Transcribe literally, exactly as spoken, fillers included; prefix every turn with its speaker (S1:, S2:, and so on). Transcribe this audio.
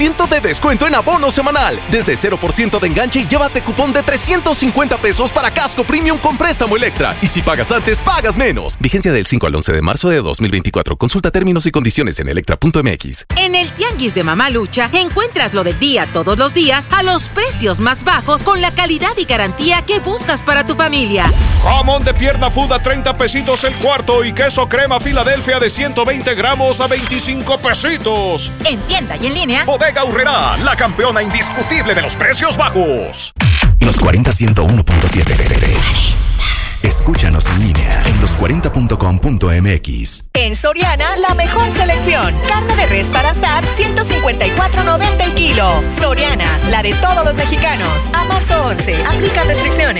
S1: ciento de descuento en abono semanal. Desde cero por ciento de enganche y llévate cupón de trescientos cincuenta pesos para casco premium con préstamo Electra. Y si pagas antes, pagas menos. Vigencia del cinco al once de marzo de dos mil veinticuatro. Consulta términos y condiciones en electra punto m x.
S2: En el Tianguis de Mamalucha encuentras lo del día todos los días a los precios más bajos con la calidad y garantía que buscas para tu familia.
S3: Jamón de pierna fuda treinta pesitos el cuarto y queso crema Filadelfia de ciento veinte gramos a veinticinco pesitos.
S2: En tienda y en línea.
S3: Bodega Aurrerá, la campeona indiscutible de los precios bajos.
S4: Los cuarenta ciento uno punto siete. Escúchanos en línea en los cuarenta punto com punto m x.
S5: En Soriana, la mejor selección. Carne de res para asar, ciento cincuenta y cuatro noventa el kilo. Soriana, la de todos los mexicanos. A marzo once, aplica restricciones.